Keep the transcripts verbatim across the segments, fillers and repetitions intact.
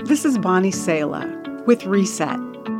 This is Bonnie Sala with Reset.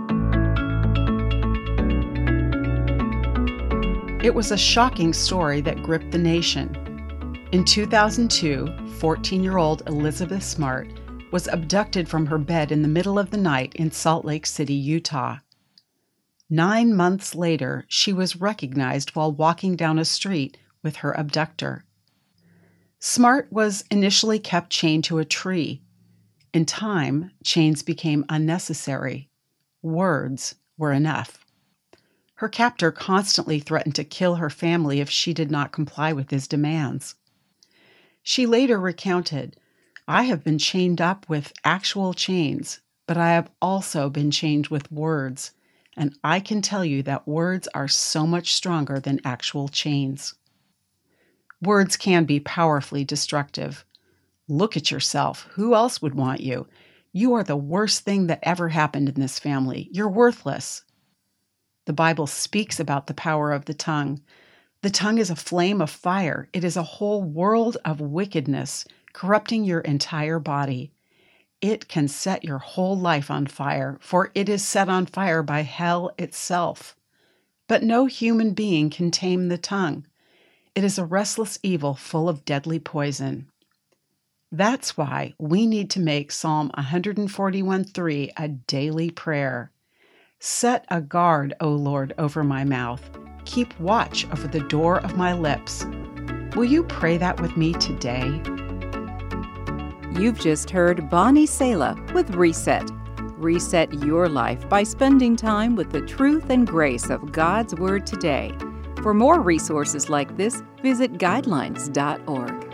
It was a shocking story that gripped the nation. In two thousand two, fourteen-year-old Elizabeth Smart was abducted from her bed in the middle of the night in Salt Lake City, Utah. Nine months later, she was recognized while walking down a street with her abductor. Smart was initially kept chained to a tree. In time, chains became unnecessary. Words were enough. Her captor constantly threatened to kill her family if she did not comply with his demands. She later recounted, "I have been chained up with actual chains, but I have also been chained with words, and I can tell you that words are so much stronger than actual chains." Words can be powerfully destructive. Look at yourself. Who else would want you? You are the worst thing that ever happened in this family. You're worthless. The Bible speaks about the power of the tongue. The tongue is a flame of fire. It is a whole world of wickedness, corrupting your entire body. It can set your whole life on fire, for it is set on fire by hell itself. But no human being can tame the tongue. It is a restless evil full of deadly poison. That's why we need to make Psalm one forty-one three a daily prayer. Set a guard, O Lord, over my mouth. Keep watch over the door of my lips. Will you pray that with me today? You've just heard Bonnie Sala with Reset. Reset your life by spending time with the truth and grace of God's Word today. For more resources like this, visit guidelines dot org.